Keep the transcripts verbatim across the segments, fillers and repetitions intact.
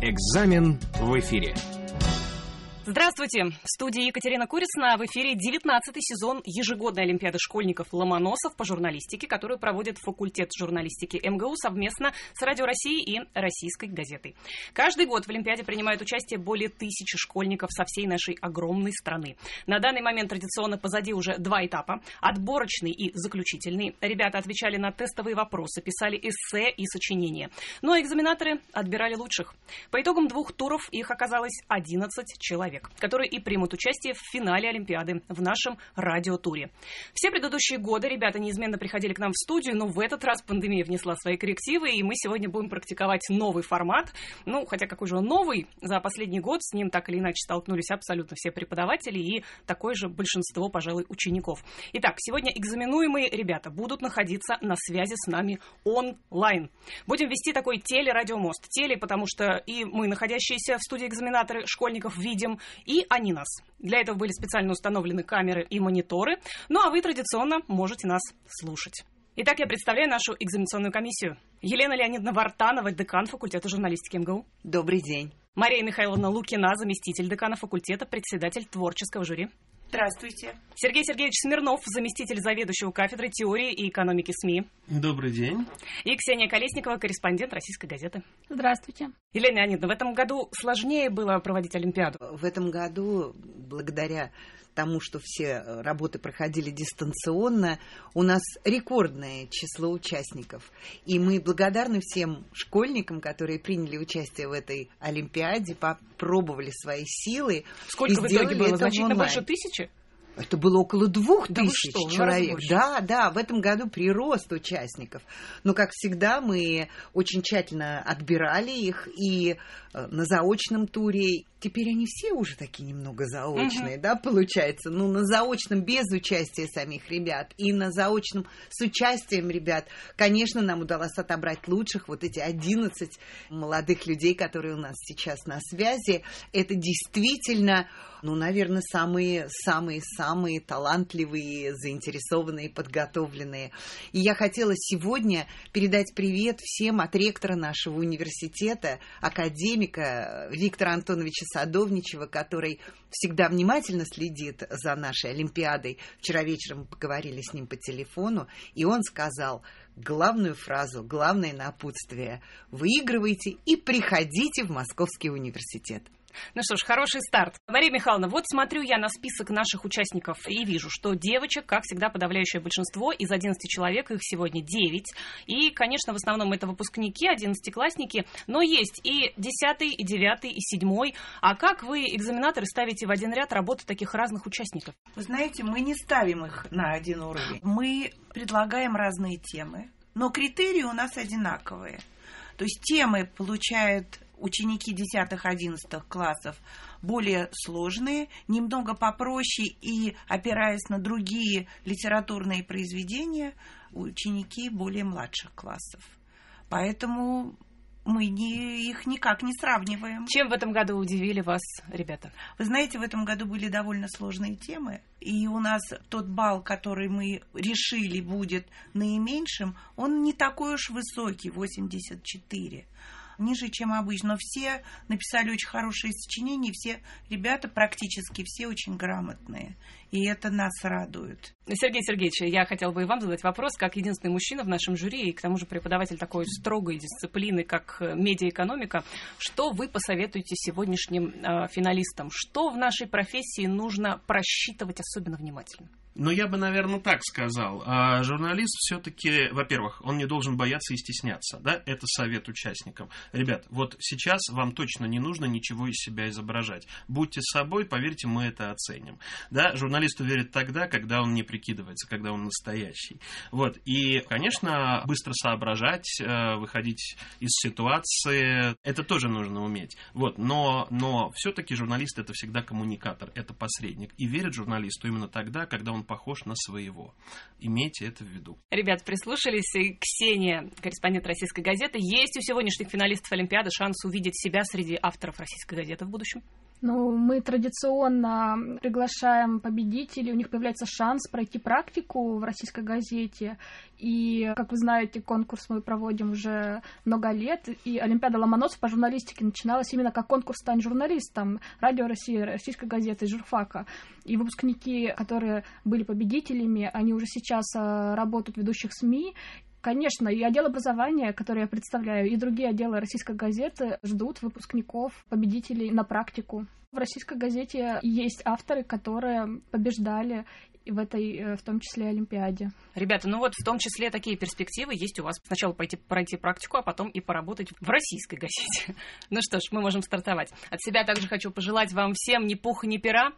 Экзамен в эфире. Здравствуйте! В студии Екатерина Курицына. В эфире девятнадцатый сезон ежегодной Олимпиады школьников-ломоносов по журналистике, которую проводит факультет журналистики эм гэ у совместно с Радио России и Российской газетой. Каждый год в Олимпиаде принимают участие более тысячи школьников со всей нашей огромной страны. На данный момент традиционно позади уже два этапа – отборочный и заключительный. Ребята отвечали на тестовые вопросы, писали эссе и сочинения. Ну а экзаменаторы отбирали лучших. По итогам двух туров их оказалось одиннадцать человек, которые и примут участие в финале Олимпиады в нашем радиотуре. Все предыдущие годы ребята неизменно приходили к нам в студию, но в этот раз пандемия внесла свои коррективы, и мы сегодня будем практиковать новый формат. Ну, хотя какой же он новый? За последний год с ним так или иначе столкнулись абсолютно все преподаватели и такое же большинство, пожалуй, учеников. Итак, сегодня экзаменуемые ребята будут находиться на связи с нами онлайн. Будем вести такой телерадиомост. Теле, потому что и мы, находящиеся в студии экзаменаторы школьников, видим, и они нас. Для этого были специально установлены камеры и мониторы. Ну а вы традиционно можете нас слушать. Итак, я представляю нашу экзаменационную комиссию. Елена Леонидовна Вартанова, декан факультета журналистики эм гэ у. Добрый день. Мария Михайловна Лукина, заместитель декана факультета, председатель творческого жюри. Здравствуйте. Сергей Сергеевич Смирнов, заместитель заведующего кафедрой теории и экономики СМИ. Добрый день. И Ксения Колесникова, корреспондент Российской газеты. Здравствуйте. Елена Леонидовна, в этом году сложнее было проводить Олимпиаду? В этом году, благодаря тому, что все работы проходили дистанционно, у нас рекордное число участников. И мы благодарны всем школьникам, которые приняли участие в этой Олимпиаде, попробовали свои силы. Сколько в итоге было? Значительно больше тысячи? Это было около двух да тысяч что, человек. Да, да, в этом году прирост участников. Но, как всегда, мы очень тщательно отбирали их и на заочном туре. Теперь они все уже такие немного заочные, uh-huh. да, получается. Ну, на заочном без участия самих ребят и на заочном с участием ребят. Конечно, нам удалось отобрать лучших. Вот эти одиннадцать молодых людей, которые у нас сейчас на связи. Это действительно, ну, наверное, самые-самые-самые талантливые, заинтересованные, подготовленные. И я хотела сегодня передать привет всем от ректора нашего университета, академика Виктора Антоновича Садовничева, который всегда внимательно следит за нашей Олимпиадой. Вчера вечером мы поговорили с ним по телефону, и он сказал главную фразу, главное напутствие: выигрывайте и приходите в Московский университет. Ну что ж, хороший старт. Мария Михайловна, вот смотрю я на список наших участников и вижу, что девочек, как всегда, подавляющее большинство. Из одиннадцати человек их сегодня девять. И, конечно, в основном это выпускники, одиннадцатиклассники. Но есть и десятый, и девятый, и седьмой. А как вы, экзаменаторы, ставите в один ряд работы таких разных участников? Вы знаете, мы не ставим их на один уровень. Мы предлагаем разные темы, но критерии у нас одинаковые. То есть темы получают ученики десятых-одиннадцатых классов более сложные, немного попроще, и, опираясь на другие литературные произведения, ученики более младших классов. Поэтому мы не, их никак не сравниваем. Чем в этом году удивили вас ребята? Вы знаете, в этом году были довольно сложные темы, и у нас тот балл, который мы решили будет наименьшим, он не такой уж высокий, восемьдесят четыре. Ниже, чем обычно. Но все написали очень хорошие сочинения, все ребята, практически все, очень грамотные. И это нас радует. Сергей Сергеевич, я хотела бы и вам задать вопрос, как единственный мужчина в нашем жюри, и к тому же преподаватель такой строгой дисциплины, как медиаэкономика. Что вы посоветуете сегодняшним э, финалистам? Что в нашей профессии нужно просчитывать особенно внимательно? Ну, я бы, наверное, так сказал. А журналист все-таки, во-первых, он не должен бояться и стесняться, да, это совет участникам. Ребят, вот сейчас вам точно не нужно ничего из себя изображать. Будьте собой, поверьте, мы это оценим. Да, журналист уверен тогда, когда он не прикидывается, когда он настоящий. Вот, и, конечно, быстро соображать, выходить из ситуации, это тоже нужно уметь. Вот, но, но все-таки журналист — это всегда коммуникатор, это посредник. И верит журналисту именно тогда, когда он он похож на своего. Имейте это в виду. Ребят, прислушались. И Ксения, корреспондент «Российской газеты». Есть у сегодняшних финалистов Олимпиады шанс увидеть себя среди авторов «Российской газеты» в будущем? Ну, мы традиционно приглашаем победителей, у них появляется шанс пройти практику в «Российской газете». И, как вы знаете, конкурс мы проводим уже много лет. И Олимпиада Ломоносов по журналистике начиналась именно как конкурс «Стань журналистом» Радио России, «Российской газеты» и журфака. И выпускники, которые были победителями, они уже сейчас работают в ведущих СМИ. Конечно, и отдел образования, который я представляю, и другие отделы «Российской газеты» ждут выпускников, победителей на практику. В «Российской газете» есть авторы, которые побеждали в этой, в том числе, Олимпиаде. Ребята, ну вот в том числе такие перспективы есть у вас. Сначала пойти пройти практику, а потом и поработать в «Российской газете». Ну что ж, мы можем стартовать. От себя также хочу пожелать вам всем ни пуха, ни пера.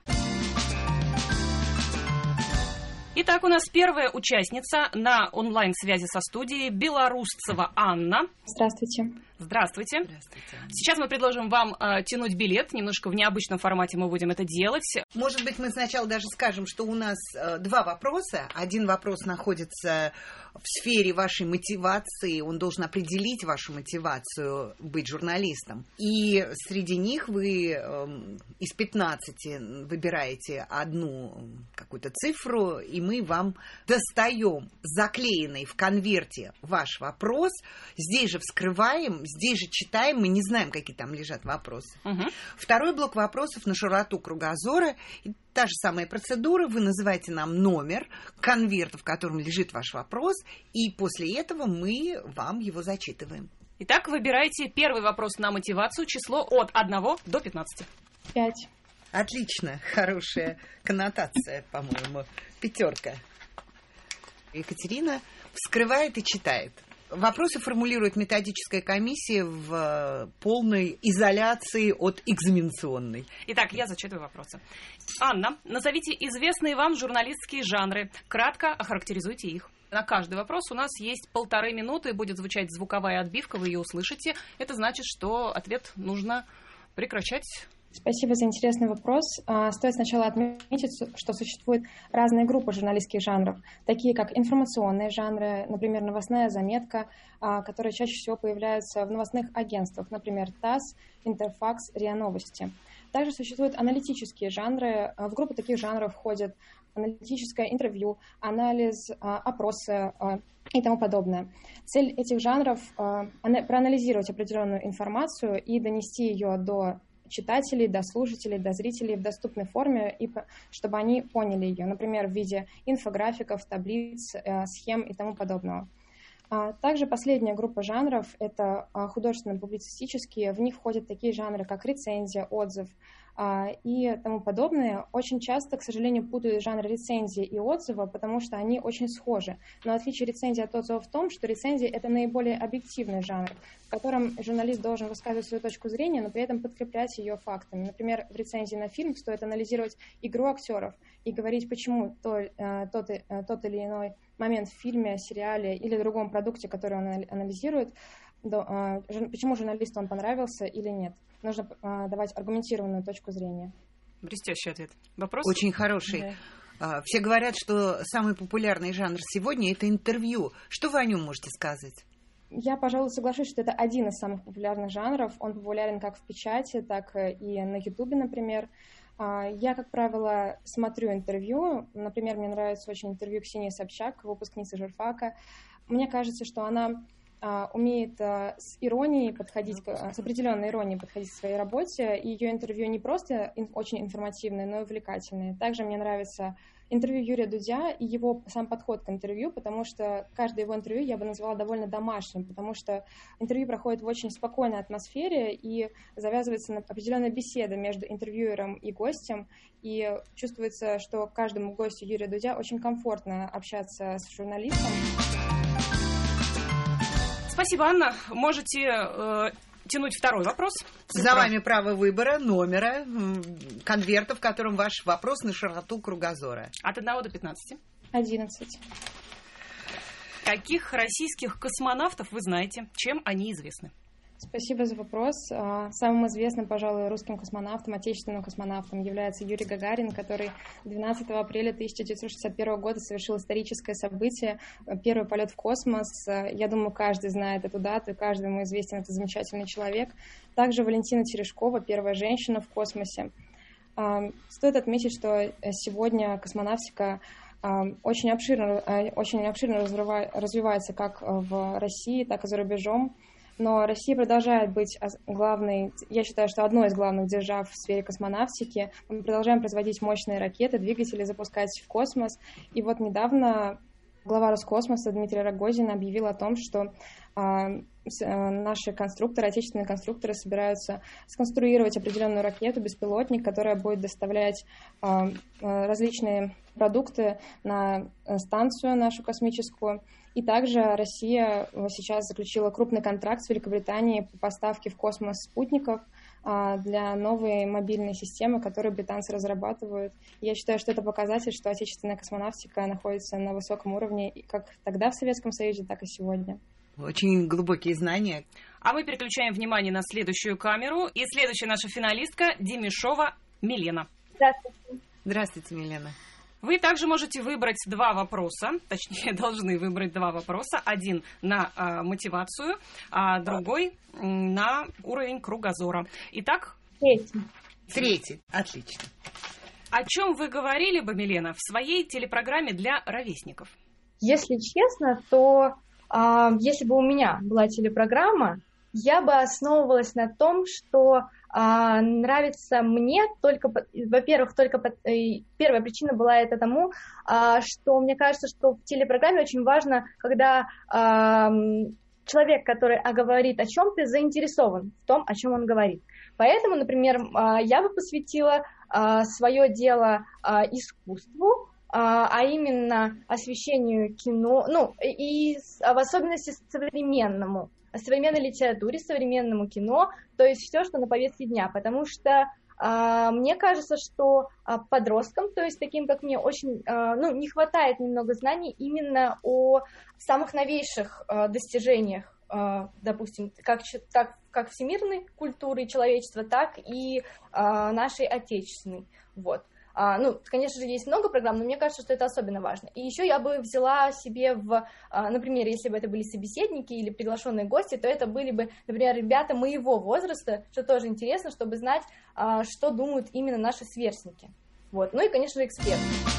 Итак, у нас первая участница на онлайн-связи со студией Белорусцева Анна. Здравствуйте. Здравствуйте. Здравствуйте. Сейчас мы предложим вам э, тянуть билет. Немножко в необычном формате мы будем это делать. Может быть, мы сначала даже скажем, что у нас э, два вопроса. Один вопрос находится в сфере вашей мотивации. Он должен определить вашу мотивацию быть журналистом. И среди них вы э, из пятнадцати выбираете одну какую-то цифру, и мы вам достаем заклеенный в конверте ваш вопрос. Здесь же вскрываем, здесь же читаем, мы не знаем, какие там лежат вопросы. Угу. Второй блок вопросов на широту кругозора. И та же самая процедура. Вы называете нам номер конверта, в котором лежит ваш вопрос, и после этого мы вам его зачитываем. Итак, выбирайте первый вопрос на мотивацию. Число от одного до пятнадцати. Пять. Отлично, хорошая коннотация, по-моему. Пятерка. Екатерина вскрывает и читает. Вопросы формулирует методическая комиссия в полной изоляции от экзаменационной. Итак, я зачитываю вопросы. Анна, назовите известные вам журналистские жанры. Кратко охарактеризуйте их. На каждый вопрос у нас есть полторы минуты, будет звучать звуковая отбивка, вы ее услышите. Это значит, что ответ нужно прекращать. Спасибо за интересный вопрос. Стоит сначала отметить, что существуют разные группы журналистских жанров, такие как информационные жанры, например, новостная заметка, которые чаще всего появляются в новостных агентствах, например, ТАСС, Интерфакс, РИА Новости. Также существуют аналитические жанры. В группу таких жанров входят аналитическое интервью, анализ, опросы и тому подобное. Цель этих жанров – проанализировать определенную информацию и донести ее до читателей, до слушателей, до зрителей в доступной форме, и чтобы они поняли ее, например, в виде инфографиков, таблиц, схем и тому подобного. Также последняя группа жанров – это художественно-публицистические. В них входят такие жанры, как рецензия, отзыв и тому подобное. Очень часто, к сожалению, путают жанры рецензии и отзыва, потому что они очень схожи. Но отличие рецензии от отзыва в том, что рецензия – это наиболее объективный жанр, в котором журналист должен высказывать свою точку зрения, но при этом подкреплять ее фактами. Например, в рецензии на фильм стоит анализировать игру актеров и говорить, почему то, тот, тот или иной момент в фильме, сериале или другом продукте, который он анализирует, почему журналисту он понравился или нет. Нужно давать аргументированную точку зрения. Блестящий ответ. Вопрос? Очень хороший. Да. Все говорят, что самый популярный жанр сегодня – это интервью. Что вы о нем можете сказать? Я, пожалуй, соглашусь, что это один из самых популярных жанров. Он популярен как в печати, так и на Ютубе, например. Я, как правило, смотрю интервью. Например, мне нравится очень интервью Ксении Собчак, выпускницы журфака. Мне кажется, что она умеет с иронией подходить, с определенной иронией подходить к своей работе. И ее интервью не просто очень информативные, но и увлекательные. Также мне нравится интервью Юрия Дудя и его сам подход к интервью, потому что каждое его интервью я бы назвала довольно домашним, потому что интервью проходит в очень спокойной атмосфере и завязывается определенная беседа между интервьюером и гостем, и чувствуется, что каждому гостю Юрия Дудя очень комфортно общаться с журналистом. Спасибо, Анна. Можете э, тянуть второй вопрос. За вами право выбора номера конверта, в котором ваш вопрос на широту кругозора. От одного до пятнадцати. Одиннадцать. Каких российских космонавтов вы знаете? Чем они известны? Спасибо за вопрос. Самым известным, пожалуй, русским космонавтом, отечественным космонавтом является Юрий Гагарин, который двенадцатого апреля тысяча девятьсот шестьдесят первого года совершил историческое событие, первый полет в космос. Я думаю, каждый знает эту дату, и каждому известен этот замечательный человек. Также Валентина Терешкова, первая женщина в космосе. Стоит отметить, что сегодня космонавтика очень обширно, очень обширно развивается как в России, так и за рубежом. Но Россия продолжает быть главной, я считаю, что одной из главных держав в сфере космонавтики. Мы продолжаем производить мощные ракеты, двигатели, запускать в космос. И вот недавно глава Роскосмоса Дмитрий Рогозин объявил о том, что э, наши конструкторы, отечественные конструкторы собираются сконструировать определенную ракету, беспилотник, которая будет доставлять э, различные продукты на станцию нашу космическую. И также Россия сейчас заключила крупный контракт с Великобританией по поставке в космос спутников для новой мобильной системы, которую британцы разрабатывают. Я считаю, что это показатель, что отечественная космонавтика находится на высоком уровне как тогда в Советском Союзе, так и сегодня. Очень глубокие знания. А мы переключаем внимание на следующую камеру. И следующая наша финалистка Демишова Милена. Здравствуйте. Здравствуйте, Милена. Вы также можете выбрать два вопроса, точнее, должны выбрать два вопроса. Один на э, мотивацию, а другой на уровень кругозора. Итак? Третий. Третий. Отлично. О чем вы говорили бы, Милена, в своей телепрограмме для ровесников? Если честно, то э, если бы у меня была телепрограмма, я бы основывалась на том, что а, нравится мне только, во-первых, только первая причина была это тому, а, что мне кажется, что в телепрограмме очень важно, когда а, человек, который говорит о чем-то, заинтересован в том, о чем он говорит. Поэтому, например, а, я бы посвятила а, свое дело а, искусству, а, а именно освещению кино, ну и в особенности современному. Современной литературе, современному кино, то есть все, что на повестке дня, потому что э, мне кажется, что э, подросткам, то есть таким, как мне, очень э, ну, не хватает немного знаний именно о самых новейших э, достижениях, э, допустим, как, так, как всемирной культуры человечества, так и э, нашей отечественной, вот. А, ну, конечно же, есть много программ, но мне кажется, что это особенно важно. И еще я бы взяла себе в, а, например, если бы это были собеседники или приглашенные гости, то это были бы, например, ребята моего возраста, что тоже интересно, чтобы знать, а, что думают именно наши сверстники. Вот. Ну и, конечно же, эксперты.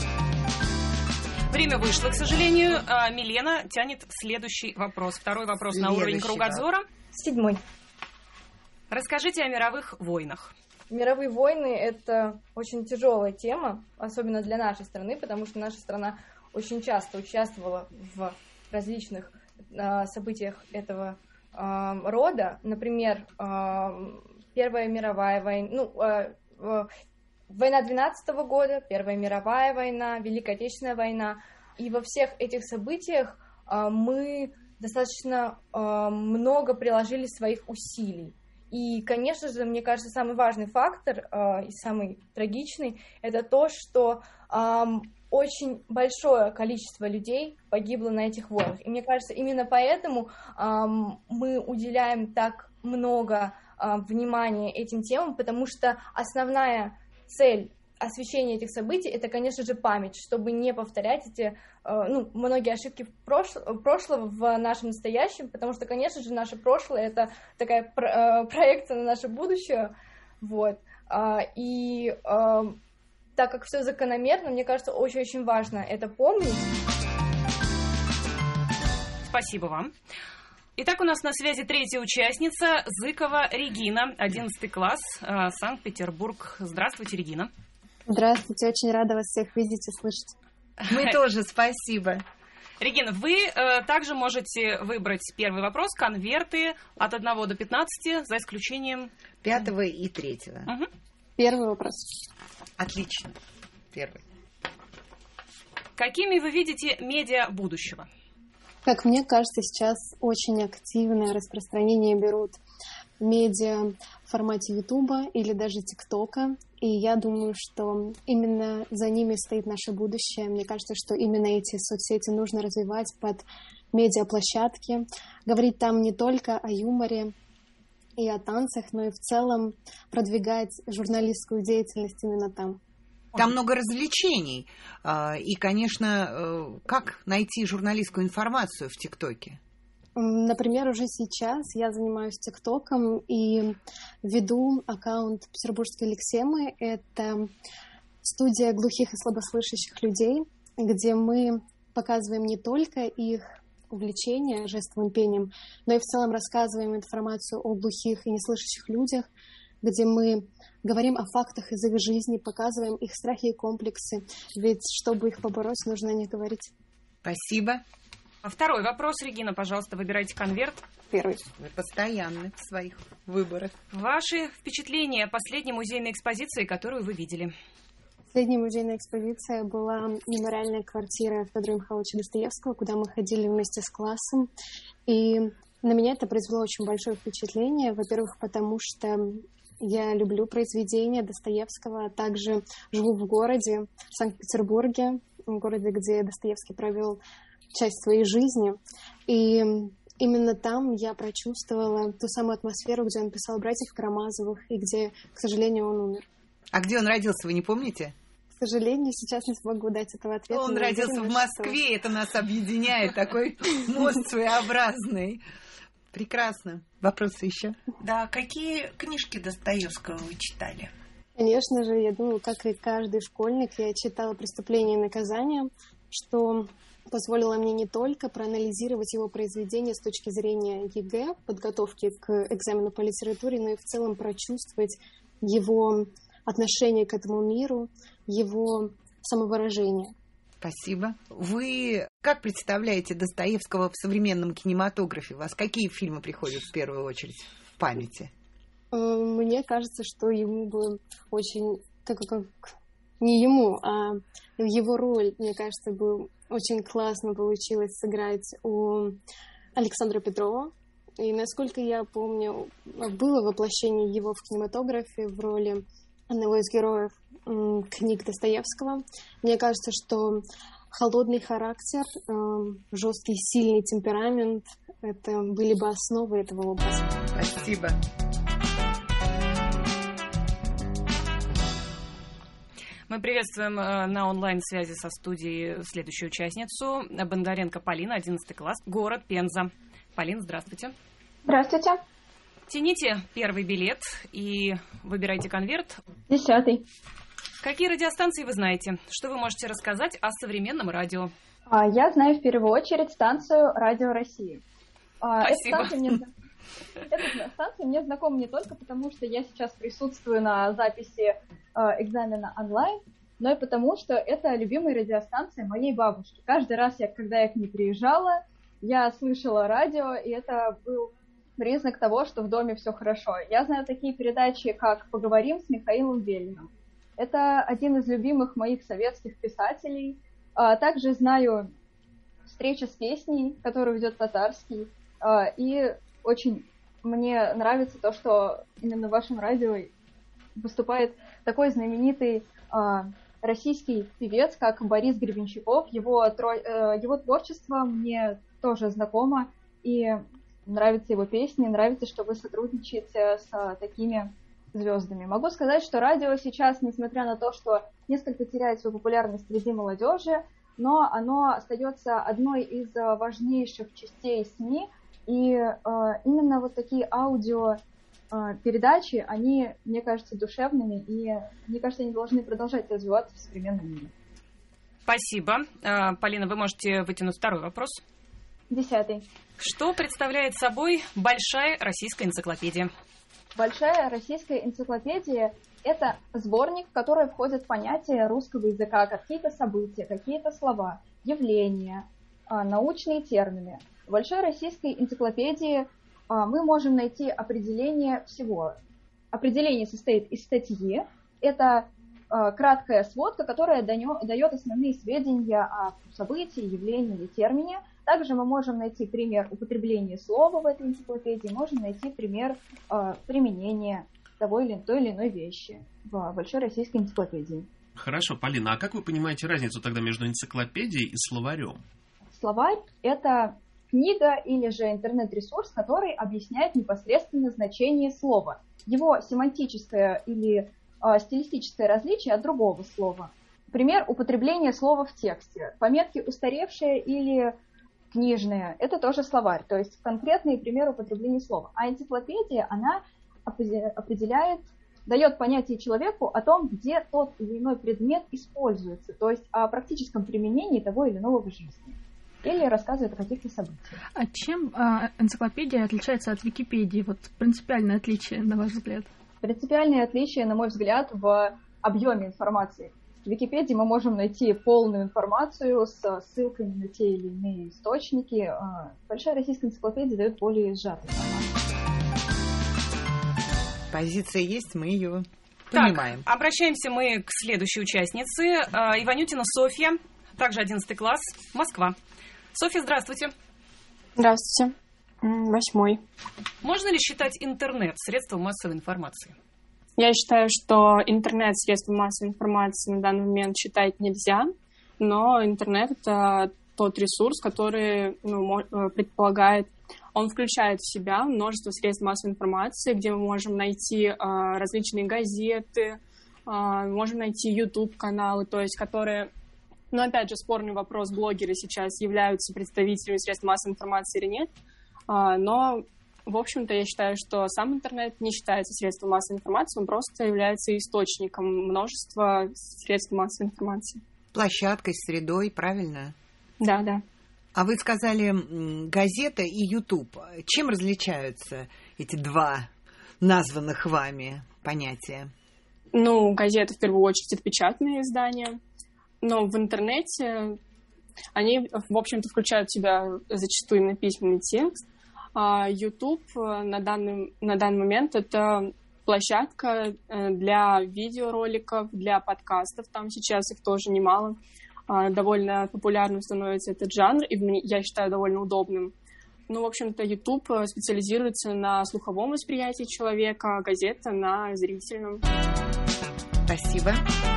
Время вышло, к сожалению. А, Милена тянет следующий вопрос. Второй вопрос следующий, на уровень кругозора. Седьмой. Расскажите о мировых войнах. Мировые войны – это очень тяжелая тема, особенно для нашей страны, потому что наша страна очень часто участвовала в различных э, событиях этого э, рода. Например, э, Первая мировая война, ну, э, э, война двенадцатого года, Первая мировая война, Великая Отечественная война. И во всех этих событиях э, мы достаточно э, много приложили своих усилий. И, конечно же, мне кажется, самый важный фактор э, и самый трагичный – это то, что э, очень большое количество людей погибло на этих войнах. И мне кажется, именно поэтому э, мы уделяем так много э, внимания этим темам, потому что основная цель освещения этих событий – это, конечно же, память, чтобы не повторять эти, ну, многие ошибки прошлого в нашем настоящем, потому что, конечно же, наше прошлое – это такая проекция на наше будущее, вот, и так как все закономерно, мне кажется, очень-очень важно это помнить. Спасибо вам. Итак, у нас на связи третья участница, Зыкова Регина, одиннадцатый класс, Санкт-Петербург. Здравствуйте, Регина. Здравствуйте, очень рада вас всех видеть и слышать. Мы тоже, спасибо. Регина, вы э, также можете выбрать первый вопрос, конверты от одного до пятнадцати, за исключением... Пятого и третьего. Угу. Первый вопрос. Отлично. Первый. Какими вы видите медиа будущего? Как мне кажется, сейчас очень активное распространение берут медиа в формате Ютуба или даже ТикТока. И я думаю, что именно за ними стоит наше будущее. Мне кажется, что именно эти соцсети нужно развивать под медиаплощадки. Говорить там не только о юморе, и о танцах, но и в целом продвигать журналистскую деятельность именно там. Там много развлечений. И, конечно, как найти журналистскую информацию в ТикТоке? Например, уже сейчас я занимаюсь ТикТоком и веду аккаунт Петербургской лексемы. Это студия глухих и слабослышащих людей, где мы показываем не только их увлечение жестовым пением, но и в целом рассказываем информацию о глухих и неслышащих людях, где мы говорим о фактах из их жизни, показываем их страхи и комплексы. Ведь чтобы их побороть, нужно о них говорить. Спасибо. Второй вопрос, Регина, пожалуйста, выбирайте конверт. Первый. Вы постоянны в своих выборах. Ваши впечатления о последней музейной экспозиции, которую вы видели? Последняя музейная экспозиция была мемориальная квартира Федора Михайловича Достоевского, куда мы ходили вместе с классом. И на меня это произвело очень большое впечатление. Во-первых, потому что я люблю произведения Достоевского, а также живу в городе, в Санкт-Петербурге, в городе, где Достоевский провел часть своей жизни. И именно там я прочувствовала ту самую атмосферу, где он писал «Братьев Карамазовых» и где, к сожалению, он умер. А где он родился, вы не помните? К сожалению, сейчас не смогу дать этого ответа. Он родился уверена, в Москве, что... это нас объединяет, такой мост своеобразный. Прекрасно. Вопросы еще? Да, какие книжки Достоевского вы читали? Конечно же, я думаю, как и каждый школьник, я читала «Преступление и наказание», что позволило мне не только проанализировать его произведение с точки зрения ЕГЭ, подготовки к экзамену по литературе, но и в целом прочувствовать его отношение к этому миру, его самовыражение. Спасибо. Вы как представляете Достоевского в современном кинематографе? У вас какие фильмы приходят в первую очередь в памяти? Мне кажется, что ему бы очень... Как, как, не ему, а его роль, мне кажется, бы очень классно получилось сыграть у Александра Петрова. И, насколько я помню, было воплощение его в кинематографе в роли одного из героев м, книг Достоевского. Мне кажется, что холодный характер, э, жесткий, сильный темперамент — это были бы основы этого образа. Спасибо. Мы приветствуем э, на онлайн-связи со студией следующую участницу. Бондаренко Полина, одиннадцатый класс, город Пенза. Полина, здравствуйте. Здравствуйте. Тяните первый билет и выбирайте конверт. Десятый. Какие радиостанции вы знаете? Что вы можете рассказать о современном радио? А, я знаю в первую очередь станцию «Радио России». А, Спасибо. Эта станция, мне... эта станция мне знакома не только потому, что я сейчас присутствую на записи а, экзамена онлайн, но и потому, что это любимая радиостанция моей бабушки. Каждый раз, я, когда я к ней приезжала, я слышала радио, и это был признак того, что в доме все хорошо. Я знаю такие передачи, как «Поговорим с Михаилом Велиным». Это один из любимых моих советских писателей. А также знаю «Встреча с песней», которую ведет Татарский. А, и очень мне нравится то, что именно в вашем радио выступает такой знаменитый а, российский певец, как Борис Гребенщиков. Его, его творчество мне тоже знакомо, и нравятся его песни, нравится, что вы сотрудничаете с такими звездами. Могу сказать, что радио сейчас, несмотря на то, что несколько теряет свою популярность среди молодежи, но оно остается одной из важнейших частей СМИ, и э, именно вот такие аудио э, передачи, они, мне кажется, душевными, и мне кажется, они должны продолжать развиваться в современном мире. Спасибо. Полина, вы можете вытянуть второй вопрос. Десятый. Что представляет собой большая российская энциклопедия? Большая российская энциклопедия – это сборник, в который входят понятия русского языка, какие-то события, какие-то слова, явления, научные термины. В большой российской энциклопедии мы можем найти определение всего. Определение состоит из статьи. Это краткая сводка, которая дает основные сведения о событии, явлении или термине. Также мы можем найти пример употребления слова в этой энциклопедии, можем найти пример э, применения того или, той или иной вещи в большой российской энциклопедии. Хорошо, Полина, а как вы понимаете разницу тогда между энциклопедией и словарем? Словарь – это книга или же интернет-ресурс, который объясняет непосредственно значение слова, его семантическое или э, стилистическое различие от другого слова. Пример употребления слова в тексте. Пометки «устаревшие» или «книжные» — это тоже словарь, то есть конкретные примеры употребления слова. А энциклопедия, она определяет, дает понятие человеку о том, где тот или иной предмет используется, то есть о практическом применении того или иного в жизни. Или рассказывает о каких-то событиях. А чем а, энциклопедия отличается от Википедии? Вот принципиальное отличие, на ваш взгляд? Принципиальное отличие, на мой взгляд, в объеме информации. В Википедии мы можем найти полную информацию с ссылками на те или иные источники. Большая российская энциклопедия дает более сжатую информацию. Позиция есть, мы ее так, понимаем. Обращаемся мы к следующей участнице. Иванютина Софья, также одиннадцатый класс, Москва. Софья, здравствуйте. Здравствуйте. Восьмой. Можно ли считать интернет средством массовой информации? Я считаю, что интернет средством массовой информации на данный момент считать нельзя, но интернет — это тот ресурс, который ну, предполагает, он включает в себя множество средств массовой информации, где мы можем найти а, различные газеты, а, можем найти YouTube-каналы, то есть которые, ну опять же, спорный вопрос, блогеры сейчас являются представителями средств массовой информации или нет, а, но в общем-то, я считаю, что сам интернет не считается средством массовой информации, он просто является источником множества средств массовой информации. Площадкой, средой, правильно? Да, да. А вы сказали газета и YouTube. Чем различаются эти два названных вами понятия? Ну, газета, в первую очередь, это печатные издания, но в интернете они, в общем-то, включают в себя зачастую именно письменный текст. YouTube на данный, на данный момент это площадка для видеороликов, для подкастов. Там сейчас их тоже немало. Довольно популярным становится этот жанр, и я считаю довольно удобным. Ну, в общем-то, YouTube специализируется на слуховом восприятии человека, а газета на зрительном. Спасибо.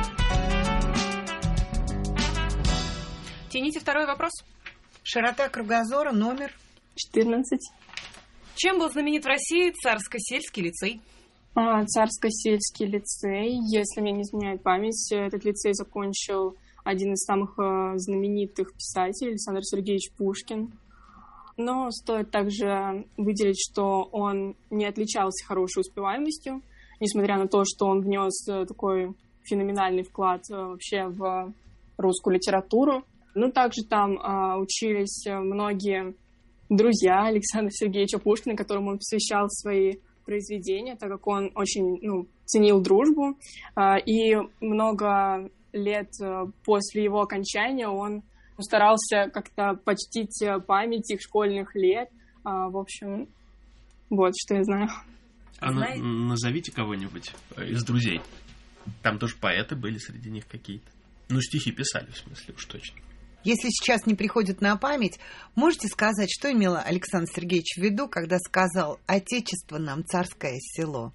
Тяните второй вопрос. Широта кругозора, номер четырнадцать. Чем был знаменит в России Царско-сельский лицей? А, Царско-сельский лицей, если мне не изменяет память, этот лицей закончил один из самых э, знаменитых писателей, Александр Сергеевич Пушкин. Но стоит также выделить, что он не отличался хорошей успеваемостью, несмотря на то, что он внес такой феноменальный вклад э, вообще в русскую литературу. Ну, также там э, учились многие друзья Александра Сергеевича Пушкина, которым он посвящал свои произведения, так как он очень ну, ценил дружбу. И много лет после его окончания он старался как-то почтить память их школьных лет. В общем, вот что я знаю. А на- назовите кого-нибудь из друзей. Там тоже поэты были среди них какие-то. Ну, стихи писали, в смысле, уж точно. Если сейчас не приходит на память, можете сказать, что имел Александр Сергеевич в виду, когда сказал «Отечество нам царское село»?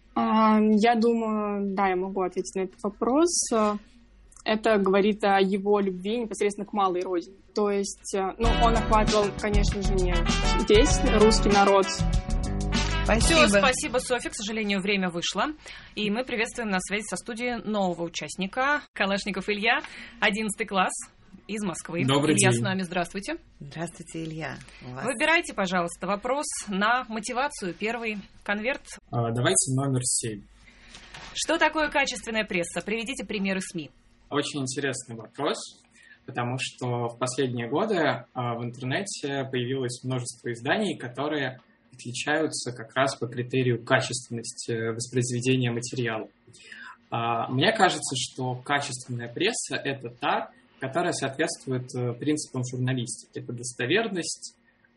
Я думаю, да, я могу ответить на этот вопрос. Это говорит о его любви непосредственно к малой родине. То есть, ну, он охватывал, конечно же, не весь русский народ. Спасибо. Все, спасибо, Софья. К сожалению, время вышло. И мы приветствуем на связи со студией нового участника. Калашников Илья, одиннадцатый класс. Из Москвы. Добрый Илья день. с нами, здравствуйте. Здравствуйте, Илья. Вас... Выбирайте, пожалуйста, вопрос на мотивацию. Первый конверт. А, давайте номер семь. Что такое качественная пресса? Приведите примеры СМИ. Очень интересный вопрос, потому что в последние годы а, в интернете появилось множество изданий, которые отличаются как раз по критерию качественности воспроизведения материала. А, мне кажется, что качественная пресса — это та, которая соответствует принципам журналистики. Это достоверность,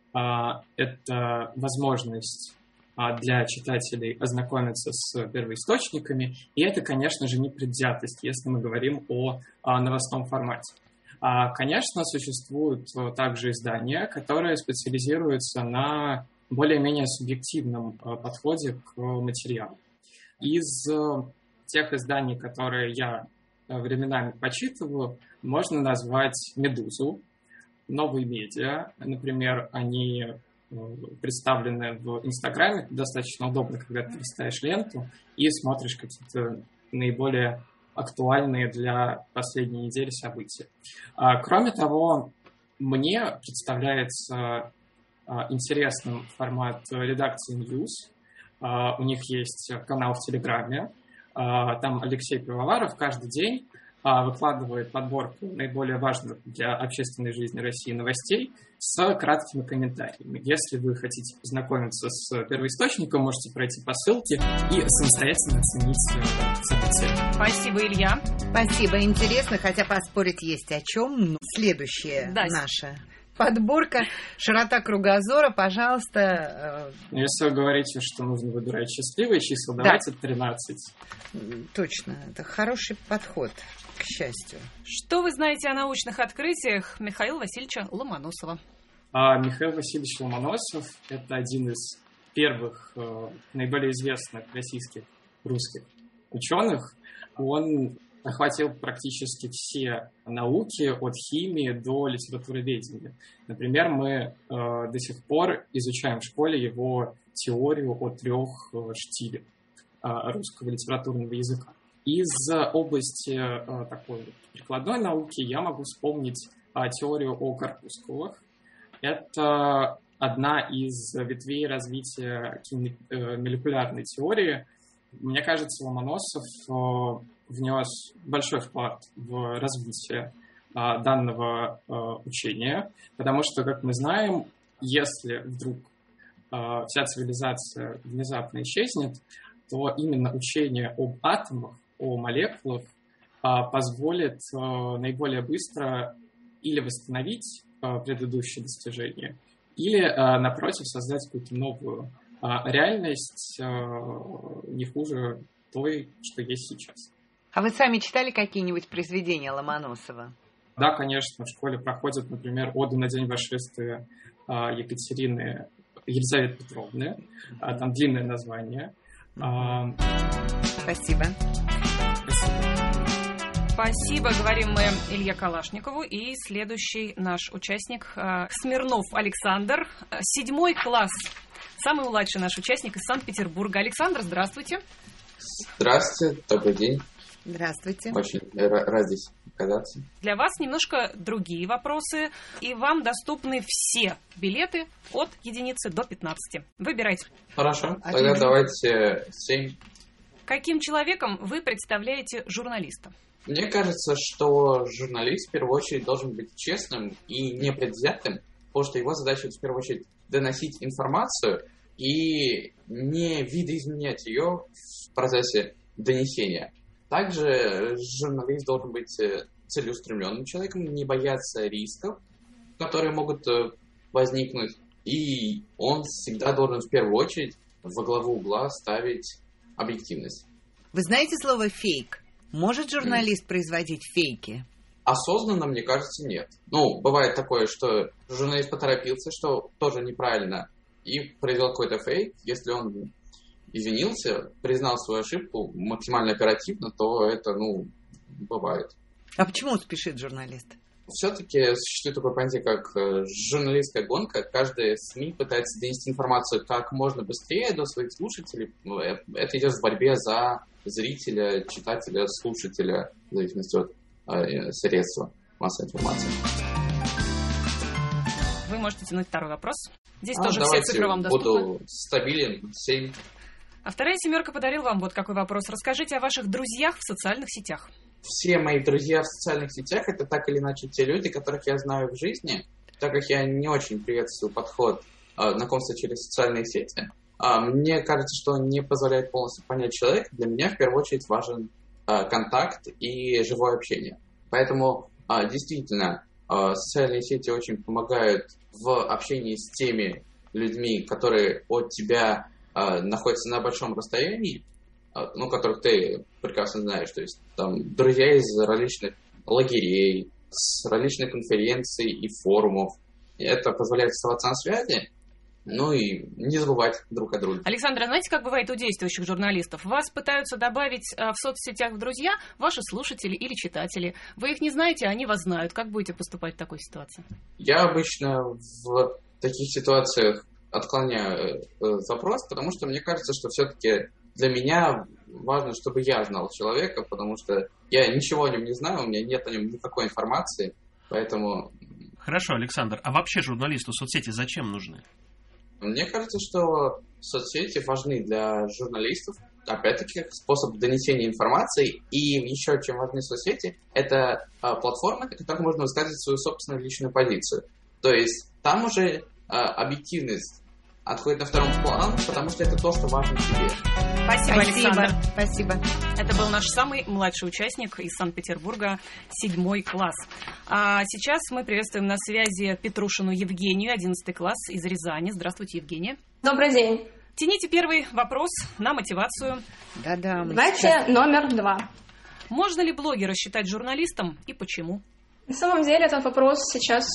это возможность для читателей ознакомиться с первоисточниками, и это, конечно же, непредвзятость, если мы говорим о новостном формате. Конечно, существуют также издания, которые специализируются на более-менее субъективном подходе к материалу. Из тех изданий, которые я временами почитываю, можно назвать «Медузу», новые медиа. Например, они представлены в Инстаграме. Достаточно удобно, когда ты листаешь ленту и смотришь какие-то наиболее актуальные для последней недели события. Кроме того, мне представляется интересным формат редакции News. У них есть канал в Телеграме. Там Алексей Пивоваров каждый день выкладывает подборку наиболее важных для общественной жизни России новостей с краткими комментариями. Если вы хотите познакомиться с первоисточником, можете пройти по ссылке и самостоятельно оценить события. Спасибо, Илья. Спасибо, интересно, хотя поспорить есть о чем. Следующее да. наша подборка «Широта кругозора», пожалуйста. Если вы говорите, что нужно выбирать счастливые числа, да. Давайте тринадцать. Точно, это хороший подход, к счастью. Что вы знаете о научных открытиях Михаила Васильевича Ломоносова? А, Михаил Васильевич Ломоносов – это один из первых, наиболее известных российских русских ученых. Он охватил практически все науки, от химии до литературоведения. Например, мы э, до сих пор изучаем в школе его теорию о трех э, штилях э, русского литературного языка. Из области э, такой прикладной науки я могу вспомнить э, теорию о корпускулах. Это одна из ветвей развития хими- э, молекулярной теории. Мне кажется, Ломоносов э, внес большой вклад в развитие а, данного а, учения, потому что, как мы знаем, если вдруг а, вся цивилизация внезапно исчезнет, то именно учение об атомах, о молекулах а, позволит а, наиболее быстро или восстановить а, предыдущие достижения, или, а, напротив, создать какую-то новую а, реальность, а, не хуже той, что есть сейчас. А вы сами читали какие-нибудь произведения Ломоносова? Да, конечно. В школе проходят, например, «Оду на день восшествия» Екатерины Елизаветы Петровны. Там длинное название. Спасибо. Спасибо. Спасибо, говорим мы Илье Калашникову. И следующий наш участник Смирнов Александр. Седьмой класс. Самый младший наш участник из Санкт-Петербурга. Александр, здравствуйте. Здравствуйте, добрый день. Здравствуйте. Очень рад здесь оказаться. Для вас немножко другие вопросы, и вам доступны все билеты от единицы до пятнадцати. Выбирайте. Хорошо, тогда Один. давайте семь. Каким человеком вы представляете журналиста? Мне кажется, что журналист в первую очередь должен быть честным и непредвзятым, потому что его задача в первую очередь доносить информацию и не видоизменять ее в процессе донесения. Также журналист должен быть целеустремленным человеком, не бояться рисков, которые могут возникнуть. И он всегда должен в первую очередь во главу угла ставить объективность. Вы знаете слово «фейк»? Может журналист mm. производить фейки? Осознанно, мне кажется, нет. Ну, бывает такое, что журналист поторопился, что тоже неправильно, и произвел какой-то фейк. Если он извинился, признал свою ошибку максимально оперативно, то это, ну, бывает. А почему спешит журналист? Все-таки существует такое понятие, как журналистская гонка. Каждая СМИ пытается донести информацию как можно быстрее до своих слушателей. Это идет в борьбе за зрителя, читателя, слушателя, в зависимости от э, средства массовой информации. Вы можете тянуть второй вопрос. Здесь а, тоже все цифры вам доступны. Буду стабилен, семь. А вторая семерка подарил вам вот какой вопрос. Расскажите о ваших друзьях в социальных сетях. Все мои друзья в социальных сетях — это так или иначе те люди, которых я знаю в жизни, так как я не очень приветствую подход э, знакомства через социальные сети. Э, мне кажется, что он не позволяет полностью понять человека. Для меня в первую очередь важен э, контакт и живое общение. Поэтому э, действительно э, социальные сети очень помогают в общении с теми людьми, которые от тебя э, находятся на большом расстоянии, ну, которых ты прекрасно знаешь, то есть там друзья из различных лагерей, с различных конференций и форумов. И это позволяет оставаться на связи Ну и не забывать друг о друге. Александр, знаете, как бывает у действующих журналистов? Вас пытаются добавить в соцсетях в друзья ваши слушатели или читатели. Вы их не знаете, а они вас знают. Как будете поступать в такой ситуации? Я обычно в таких ситуациях отклоняю запрос, потому что мне кажется, что все-таки для меня важно, чтобы я знал человека, потому что я ничего о нем не знаю, у меня нет о нем никакой информации, поэтому... Хорошо, Александр, а вообще журналисту соцсети зачем нужны? Мне кажется, что соцсети важны для журналистов, опять-таки, способ донесения информации, и еще чем важны соцсети, это а, платформы, на которых можно высказывать свою собственную личную позицию. То есть там уже а, объективность отходит на второй план, потому что это то, что важно тебе. Спасибо, Александр. Спасибо. Это был наш самый младший участник из Санкт-Петербурга, седьмой класс. А сейчас мы приветствуем на связи Петрушину Евгению, одиннадцатый класс из Рязани. Здравствуйте, Евгения. Добрый день. Тяните первый вопрос на мотивацию. Да-да. Давайте сейчас... номер два. Можно ли блогера считать журналистом и почему? На самом деле этот вопрос сейчас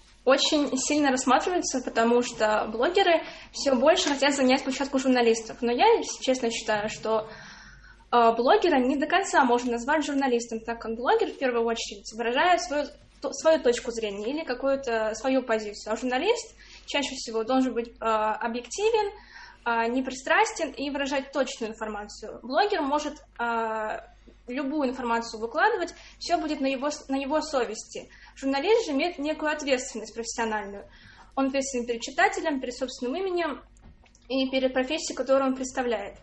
очень сильно рассматривается, потому что блогеры все больше хотят занять площадку журналистов. Но я, честно, считаю, что э, блогера не до конца можно назвать журналистом, так как блогер в первую очередь выражает свою, то, свою точку зрения или какую-то свою позицию. А журналист чаще всего должен быть э, объективен, э, непристрастен и выражать точную информацию. Блогер может э, любую информацию выкладывать, все будет на его, на его совести. Журналист же имеет некую ответственность профессиональную. Он ответственен перед читателем, перед собственным именем и перед профессией, которую он представляет.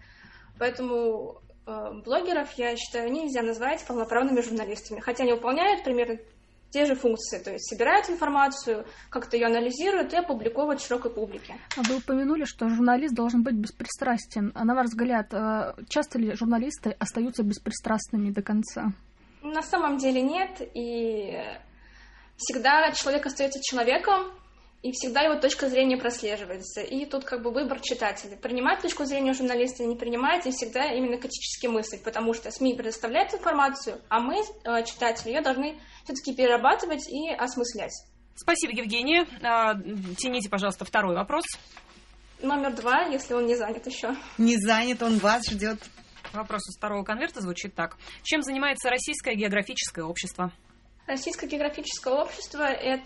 Поэтому э, блогеров, я считаю, нельзя назвать полноправными журналистами, хотя они выполняют примерно те же функции, то есть собирают информацию, как-то ее анализируют и опубликовывают широкой публике. Вы упомянули, что журналист должен быть беспристрастен. А на ваш взгляд, часто ли журналисты остаются беспристрастными до конца? На самом деле нет, и всегда человек остается человеком, и всегда его точка зрения прослеживается. И тут как бы выбор читателя. Принимать точку зрения журналиста, не принимать, и всегда именно критически мыслить, потому что СМИ предоставляют информацию, а мы, читатели, ее должны все-таки перерабатывать и осмыслять. Спасибо, Евгения. Тяните, пожалуйста, второй вопрос. Номер два, если он не занят еще. Не занят, он вас ждет. Вопрос из второго конверта звучит так. Чем занимается Российское географическое общество? Российское географическое общество —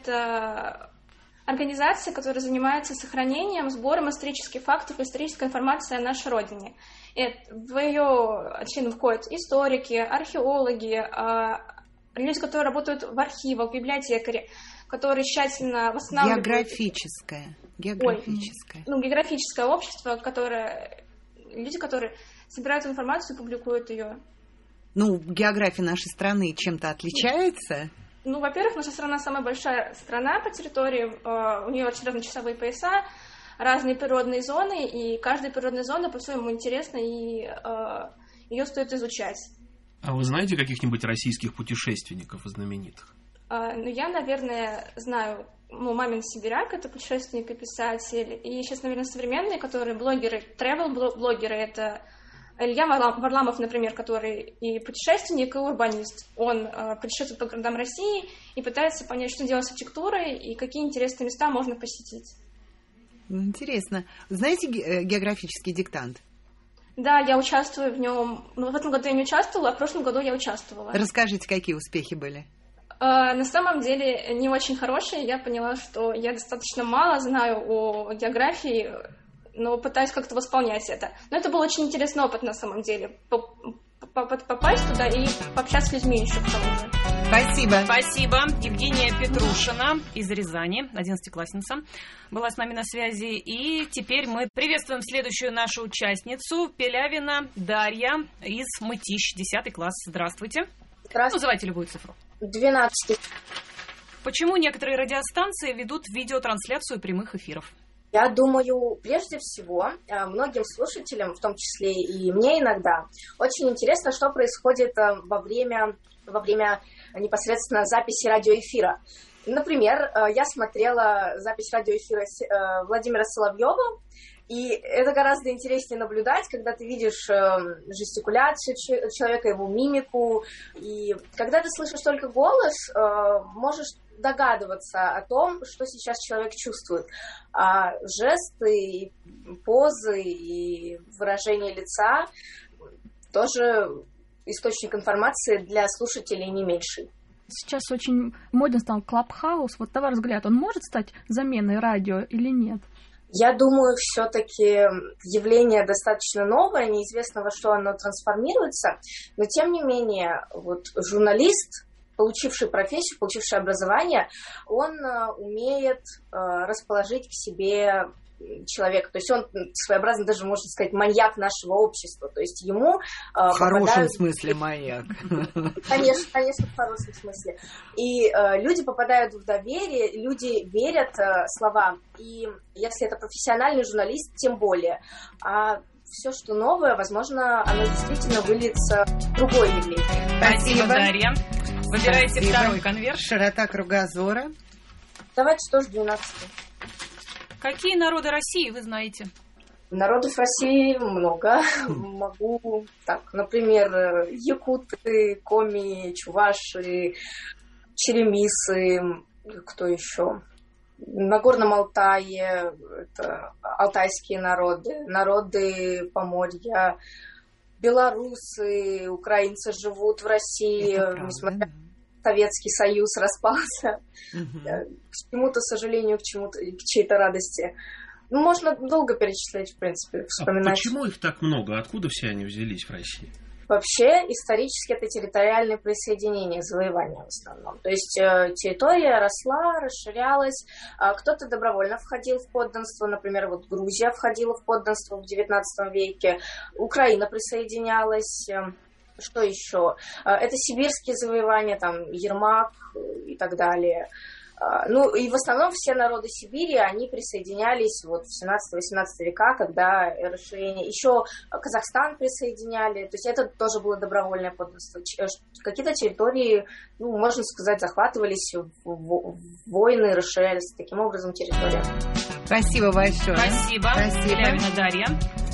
это организация, которая занимается сохранением, сбором исторических фактов, исторической информации о нашей родине. Это, в ее чин входят историки, археологи, люди, которые работают в архивах, библиотекари, которые тщательно восстанавливают... Географическое. Географическое. Ой, ну, географическое общество, которое... Люди, которые собирают информацию и публикуют ее. Ну, география нашей страны чем-то отличается? Ну, во-первых, наша страна самая большая страна по территории, у нее очень разные часовые пояса, разные природные зоны, и каждая природная зона по-своему интересна, и ее стоит изучать. А вы знаете каких-нибудь российских путешественников знаменитых? Ну, я, наверное, знаю, ну, Мамин Сибиряк, это путешественник и писатель, и сейчас, наверное, современные, которые блогеры, travel-блогеры, это... Илья Варламов, например, который и путешественник, и урбанист. Он э, путешествует по городам России и пытается понять, что делать с архитектурой и какие интересные места можно посетить. Интересно. Знаете географический диктант? Да, я участвую в нем. Ну, в этом году я не участвовала, а в прошлом году я участвовала. Расскажите, какие успехи были? Э, на самом деле не очень хорошие. Я поняла, что я достаточно мало знаю о географии, но пытаюсь как-то восполнять это. Но это был очень интересный опыт на самом деле. Попасть туда и пообщаться с людьми еще к тому же. Спасибо. Спасибо. Евгения Петрушина из Рязани, одиннадцатиклассница, была с нами на связи. И теперь мы приветствуем следующую нашу участницу, Пелявина Дарья из Мытищ, десятый класс. Здравствуйте. Здравствуйте. Называйте любую цифру. двенадцать. Почему некоторые радиостанции ведут видеотрансляцию прямых эфиров? Я думаю, прежде всего, многим слушателям, в том числе и мне иногда, очень интересно, что происходит во время, во время непосредственно записи радиоэфира. Например, я смотрела запись радиоэфира Владимира Соловьева, и это гораздо интереснее наблюдать, когда ты видишь жестикуляцию человека, его мимику. И когда ты слышишь только голос, можешь догадываться о том, что сейчас человек чувствует. А жесты, позы и выражение лица тоже источник информации для слушателей не меньший. Сейчас очень моден стал Клабхаус. Вот, на ваш взгляд, он может стать заменой радио или нет? Я думаю, все-таки явление достаточно новое, неизвестно, во что оно трансформируется, но тем не менее, вот журналист, получивший профессию, получивший образование, он умеет расположить к себе человека. То есть он своеобразно даже, можно сказать, маньяк нашего общества. То есть ему... В хорошем попадают... смысле маньяк. Конечно, конечно, в хорошем смысле. И э, люди попадают в доверие, люди верят э, словам. И если это профессиональный журналист, тем более. А все, что новое, возможно, оно действительно выльется в другое явление. Спасибо, Дарья. Выбирайте Спасибо. Второй конверт. Широта кругозора. Давайте тоже двенадцатый. Какие народы России вы знаете? Народов России много. Могу, так, например, якуты, коми, чуваши, черемисы, кто еще? На Горном Алтае это алтайские народы, народы Поморья, белорусы, украинцы живут в России, несмотря на Советский Союз распался. Угу. К чему-то сожалению, к чему-то, к чьей-то радости. Ну, можно долго перечислять, в принципе, вспоминать. А почему их так много? Откуда все они взялись в России? Вообще, исторически это территориальное присоединение, завоевание в основном. То есть э, территория росла, расширялась. Э, кто-то добровольно входил в подданство. Например, вот Грузия входила в подданство в девятнадцатом веке. Украина присоединялась. Э, что еще? Э, это сибирские завоевания, там, Ермак и так далее. Ну, и в основном все народы Сибири, они присоединялись вот в семнадцатом-восемнадцатом века, когда расширение... Еще Казахстан присоединяли, то есть это тоже было добровольное подданство. Какие-то территории, ну, можно сказать, захватывались, войны, расширялись таким образом территория. Спасибо большое. Спасибо. Спасибо. Елявина Дарья.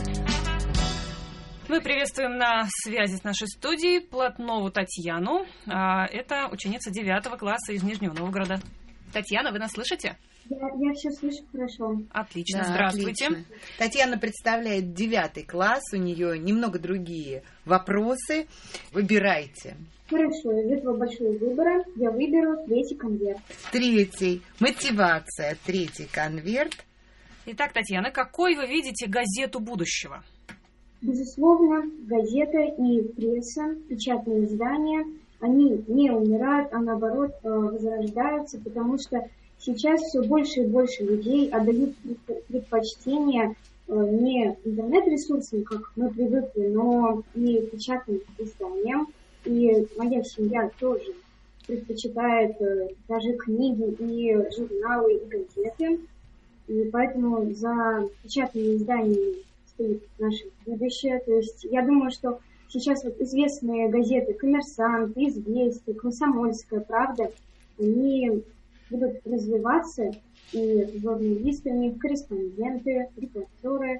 Мы приветствуем на связи с нашей студией Плотнову Татьяну. Это ученица девятого класса из Нижнего Новгорода. Татьяна, вы нас слышите? Я, я все слышу хорошо. Отлично, да, здравствуйте. Отлично. Татьяна представляет девятый класс, у нее немного другие вопросы. Выбирайте. Хорошо, из этого большого выбора я выберу третий конверт. Третий. Мотивация. Третий конверт. Итак, Татьяна, какой вы видите газету будущего? Безусловно, газета и пресса, печатные издания, они не умирают, а наоборот возрождаются, потому что сейчас все больше и больше людей отдают предпочтение не интернет-ресурсам, как мы привыкли, но и печатным изданиям. И моя семья тоже предпочитает даже книги и журналы и газеты. И поэтому за печатными изданиями стоит наше будущее. То есть я думаю, что сейчас вот известные газеты «Коммерсант», «Известия», «Комсомольская правда», они будут развиваться, и журналистами, корреспонденты, репортеры,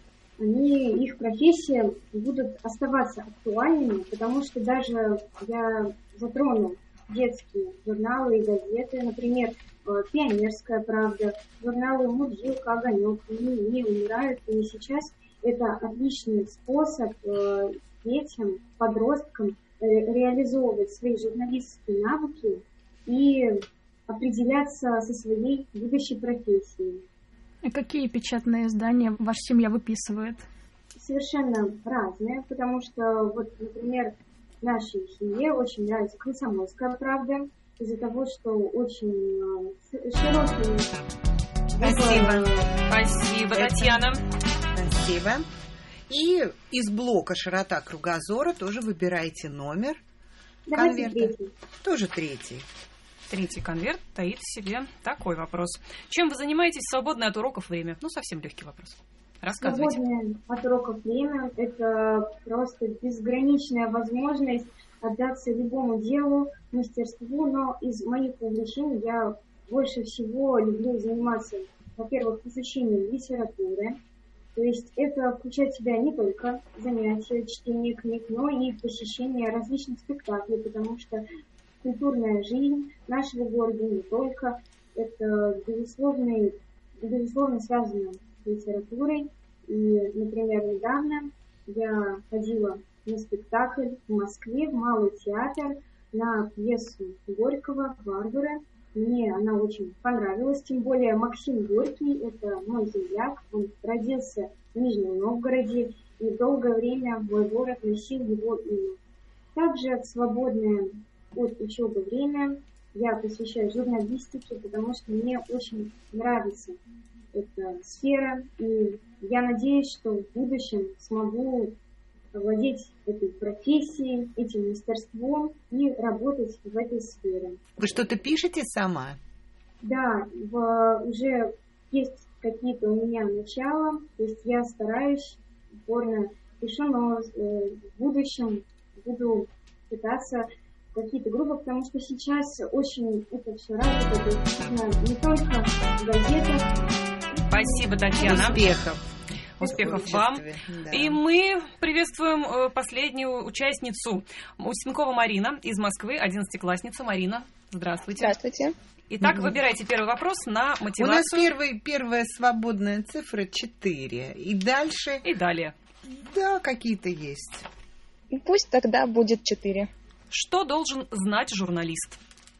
они, их профессии будут оставаться актуальными, потому что даже я затрону детские журналы и газеты, например, «Пионерская правда», журналы «Мудилка», «Огонек», они не умирают, и сейчас это отличный способ э, детям, подросткам э, реализовывать свои журналистские навыки и определяться со своей будущей профессией. И какие печатные издания ваша семья выписывает? Совершенно разные, потому что, вот, например, нашей семье очень нравится «Комсомольская правда», из-за того, что очень э, широкий... Спасибо. Спасибо, Татьяна. Спасибо. И из блока «Широта кругозора» тоже выбирайте номер Давайте конверта. Третий. Тоже третий. Третий конверт таит в себе такой вопрос. Чем вы занимаетесь в свободное от уроков время? Ну, совсем легкий вопрос. Рассказывайте. Свободное от уроков время – это просто безграничная возможность отдаться любому делу, мастерству, но из моих увлечений я больше всего люблю заниматься, во-первых, изучением литературы. То есть это включает в себя не только занятия, чтение книг, но и посещение различных спектаклей, потому что культурная жизнь нашего города, не только. Это, безусловно, безусловно связано с литературой. И, например, недавно я ходила на спектакль в Москве, в Малый театр, на пьесу Горького «Варвары». Мне она очень понравилась, тем более Максим Горький – это мой земляк, он родился в Нижнем Новгороде, и долгое время мой город носил его имя. Также в свободное от учебы время я посвящаю журналистике, потому что мне очень нравится эта сфера, и я надеюсь, что в будущем смогу овладеть этой профессией, этим мастерством и работать в этой сфере. Вы что-то пишете сама? Да, в, уже есть какие-то у меня начала, то есть я стараюсь, упорно пишу, но э, в будущем буду пытаться какие-то группы, потому что сейчас очень это все развито, то есть не только в газетах. Спасибо, Татьяна. Успехов. Успехов вам. Да. И мы приветствуем последнюю участницу. Устенкова Марина из Москвы, одиннадцатиклассница. Марина, здравствуйте. Здравствуйте. Итак, угу. Выбирайте первый вопрос на мотивацию. У нас первый, первая свободная цифра четыре. И дальше? И далее. Да, какие-то есть. Пусть тогда будет четыре. Что должен знать журналист?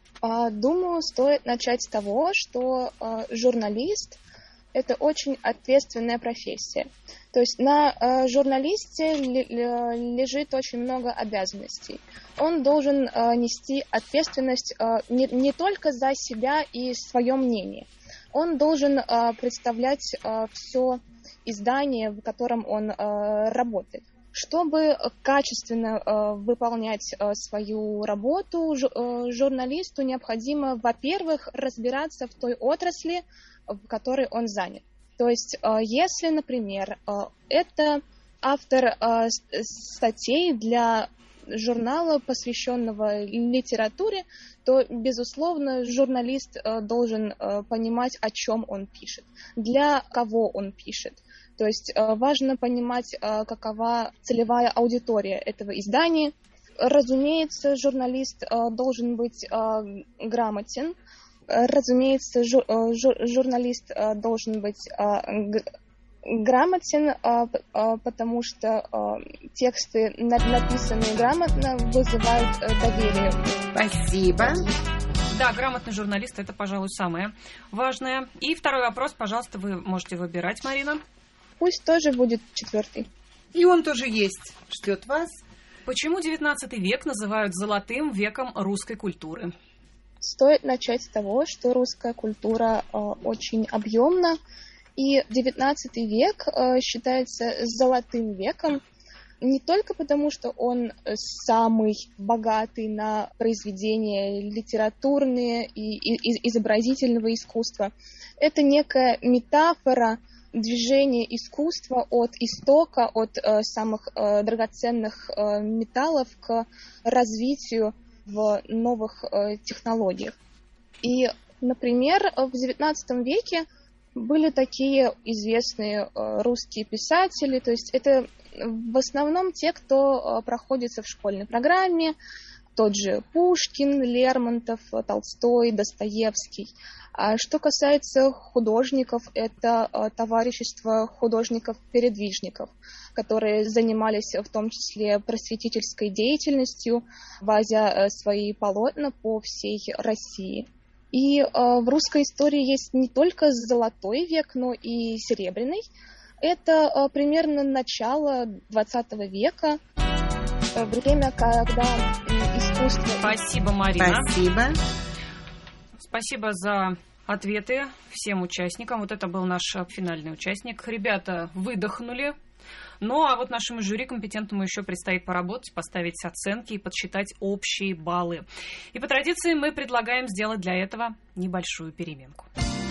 Думаю, стоит начать с того, что журналист – это очень ответственная профессия. То есть на э, журналисте лежит очень много обязанностей. Он должен э, нести ответственность э, не, не только за себя и свое мнение. Он должен э, представлять э, все издание, в котором он э, работает. Чтобы качественно э, выполнять э, свою работу, ж, э, журналисту необходимо, во-первых, разбираться в той отрасли, в которой он занят. То есть, если, например, это автор статей для журнала, посвященного литературе, то, безусловно, журналист должен понимать, о чем он пишет, для кого он пишет. То есть важно понимать, какова целевая аудитория этого издания. Разумеется, журналист должен быть грамотен. Разумеется, жур, жур, журналист должен быть грамотен, потому что тексты, написанные грамотно, вызывают доверие. Спасибо. Да, грамотный журналист – это, пожалуй, самое важное. И второй вопрос, пожалуйста, вы можете выбирать, Марина. Пусть тоже будет четвертый. И он тоже есть. Ждет вас. Почему девятнадцатый век называют золотым веком русской культуры? Стоит начать с того, что русская культура э, очень объемна, и девятнадцатый век э, считается золотым веком не только потому, что он самый богатый на произведения литературные и, и, и изобразительного искусства. Это некая метафора движения искусства от истока, от э, самых э, драгоценных э, металлов к развитию в новых э, технологиях. И, например, в девятнадцатом веке были такие известные э, русские писатели, то есть это в основном те, кто э, проходится в школьной программе, тот же Пушкин, Лермонтов, Толстой, Достоевский. А что касается художников, это э, товарищество художников-передвижников, которые занимались в том числе просветительской деятельностью, возя свои полотна по всей России. И э, в русской истории есть не только золотой век, но и серебряный. Это э, примерно начало двадцатого века, э, время, когда э, искусство... Спасибо, Марина. Спасибо. Спасибо за ответы всем участникам. Вот это был наш финальный участник. Ребята выдохнули. Ну, а вот нашему жюри компетентному еще предстоит поработать, поставить оценки и подсчитать общие баллы. И по традиции мы предлагаем сделать для этого небольшую переменку.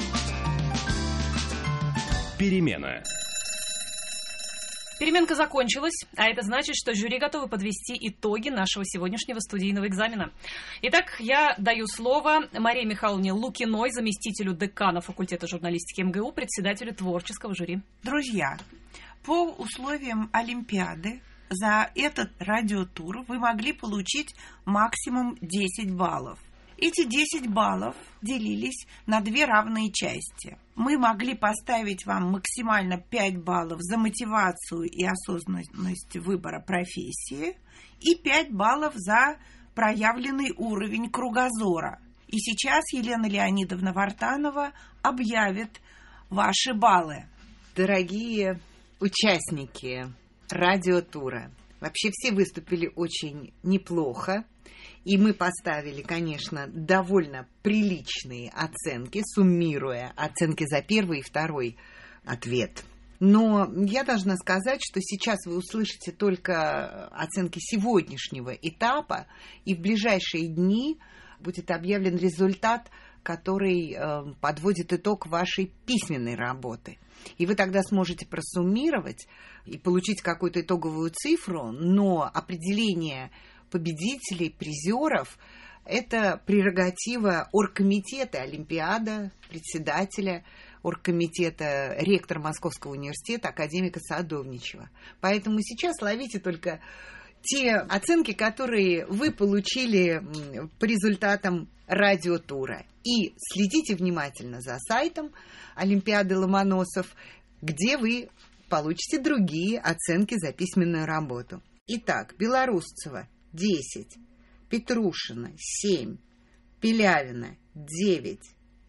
Перемена. Переменка закончилась, а это значит, что жюри готовы подвести итоги нашего сегодняшнего студийного экзамена. Итак, я даю слово Марии Михайловне Лукиной, заместителю декана факультета журналистики эм гэ у, председателю творческого жюри. Друзья, по условиям Олимпиады за этот радиотур вы могли получить максимум десять баллов. Эти десять баллов делились на две равные части. Мы могли поставить вам максимально пять баллов за мотивацию и осознанность выбора профессии и пять баллов за проявленный уровень кругозора. И сейчас Елена Леонидовна Вартанова объявит ваши баллы. Дорогие участники радиотура, вообще все выступили очень неплохо. И мы поставили, конечно, довольно приличные оценки, суммируя оценки за первый и второй ответ. Но я должна сказать, что сейчас вы услышите только оценки сегодняшнего этапа, и в ближайшие дни будет объявлен результат, который э, подводит итог вашей письменной работы. И вы тогда сможете просуммировать и получить какую-то итоговую цифру, но определение победителей, призеров – это прерогатива оргкомитета Олимпиада, председателя оргкомитета, ректора Московского университета, академика Садовничева. Поэтому сейчас ловите только те оценки, которые вы получили по результатам радиотура. И следите внимательно за сайтом Олимпиады Ломоносов, где вы получите другие оценки за письменную работу. Итак, Белорусцева – десять, Петрушина – семь, Пелявина – девять,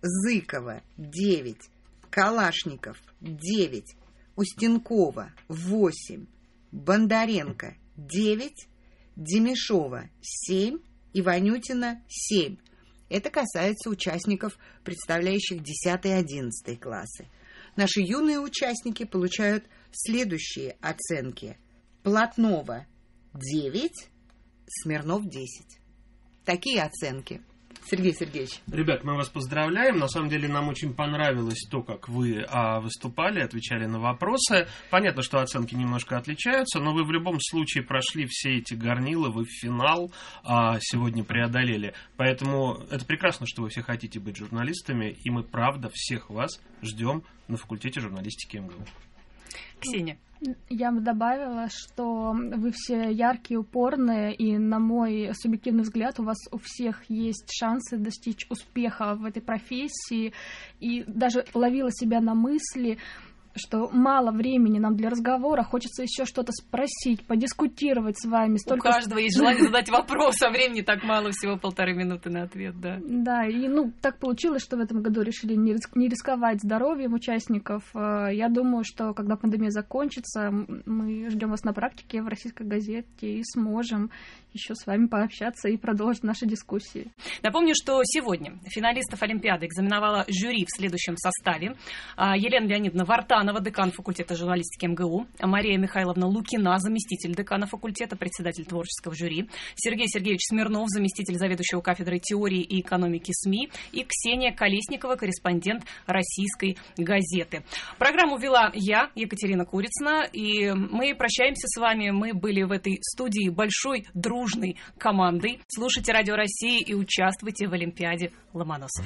Зыкова – девять, Калашников – девять, Устенкова – восемь, Бондаренко – девять, Демешова – семь, Иванютина – семь. Это касается участников, представляющих десятый и одиннадцатый классы. Наши юные участники получают следующие оценки. Плотнова – девять, Смирнов десять. Такие оценки. Сергей Сергеевич. Ребят, мы вас поздравляем. На самом деле нам очень понравилось то, как вы а, выступали, отвечали на вопросы. Понятно, что оценки немножко отличаются, но вы в любом случае прошли все эти горнила, вы в финал а, сегодня преодолели. Поэтому это прекрасно, что вы все хотите быть журналистами, и мы, правда, всех вас ждем на факультете журналистики МГУ. Ксения. Я бы добавила, что вы все яркие, упорные, и, на мой субъективный взгляд, у вас у всех есть шансы достичь успеха в этой профессии, и даже ловила себя на мысли, что мало времени нам для разговора, хочется еще что-то спросить, подискутировать с вами. Столько... У каждого есть желание задать вопрос, а времени так мало, всего полторы минуты на ответ, да. Да, и ну так получилось, что в этом году решили не, риск... не рисковать здоровьем участников. Я думаю, что когда пандемия закончится, мы ждем вас на практике в «Российской газете» и сможем еще с вами пообщаться и продолжить наши дискуссии. Напомню, что сегодня финалистов Олимпиады экзаменовала жюри в следующем составе. Елена Леонидовна Вартанова, декан факультета журналистики МГУ, Мария Михайловна Лукина, заместитель декана факультета, председатель творческого жюри, Сергей Сергеевич Смирнов, заместитель заведующего кафедрой теории и экономики СМИ, и Ксения Колесникова, корреспондент «Российской газеты». Программу вела я, Екатерина Курицына, и мы прощаемся с вами. Мы были в этой студии большой дружбой, дружной командой. Слушайте Радио России и участвуйте в Олимпиаде Ломоносов.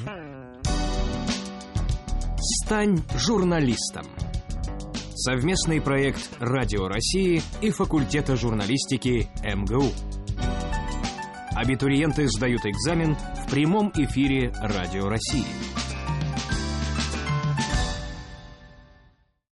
Стань журналистом. Совместный проект Радио России и факультета журналистики МГУ. Абитуриенты сдают экзамен в прямом эфире Радио России.